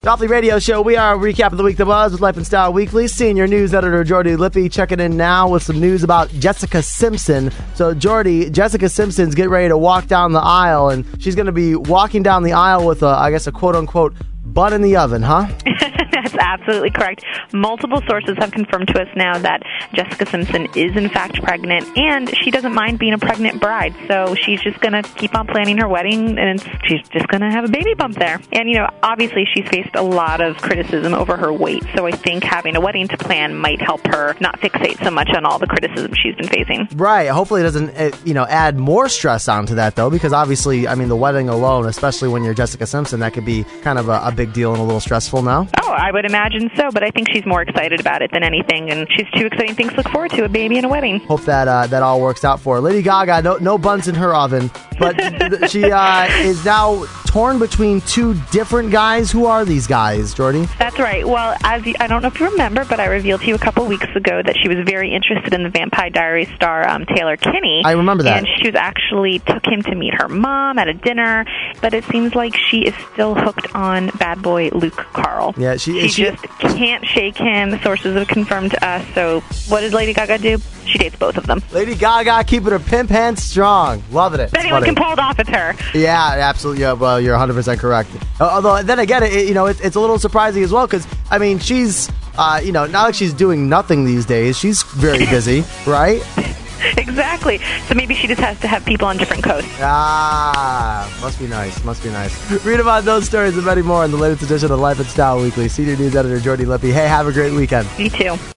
Joffrey Radio Show. We are recapping the week that was with Life and Style Weekly. Senior news editor Jordy Lippy checking in now with some news about Jessica Simpson. So, Jordy, Jessica Simpson's getting ready to walk down the aisle, and she's going to be walking down the aisle with a quote-unquote bun in the oven, huh? That's absolutely correct. Multiple sources have confirmed to us now that Jessica Simpson is in fact pregnant, and she doesn't mind being a pregnant bride. So she's just going to keep on planning her wedding, and she's just going to have a baby bump there. And, obviously she's faced a lot of criticism over her weight, so I think having a wedding to plan might help her not fixate so much on all the criticism she's been facing. Right. Hopefully it doesn't, add more stress onto that, though, because obviously, the wedding alone, especially when you're Jessica Simpson, that could be kind of a big deal and a little stressful now. Oh, I would imagine so, but I think she's more excited about it than anything, and she's two exciting things to look forward to, a baby and a wedding. Hope that that all works out for her. Lady Gaga, no buns in her oven, but she is now torn between two different guys. Who are these guys, Jordy? That's right. Well, I don't know if you remember, but I revealed to you a couple weeks ago that she was very interested in the Vampire Diaries star Taylor Kinney. I remember that. And she was actually took him to meet her mom at a dinner, but it seems like she is still hooked on bad boy Luke Carl. Yeah, she just can't shake him. Sources have confirmed to us. So what does Lady Gaga do? She dates both of them. Lady Gaga keeping her pimp hand strong. Loving it. If anyone can pull it off, it's her. Yeah, absolutely. Yeah, well, you're 100% correct. Although, then again, it's a little surprising as well because, she's, not like she's doing nothing these days. She's very busy, right? Exactly. So maybe she just has to have people on different coasts. Must be nice. Read about those stories and many more in the latest edition of Life and Style Weekly. Senior news editor Jordy Lippy. Hey, have a great weekend. You too.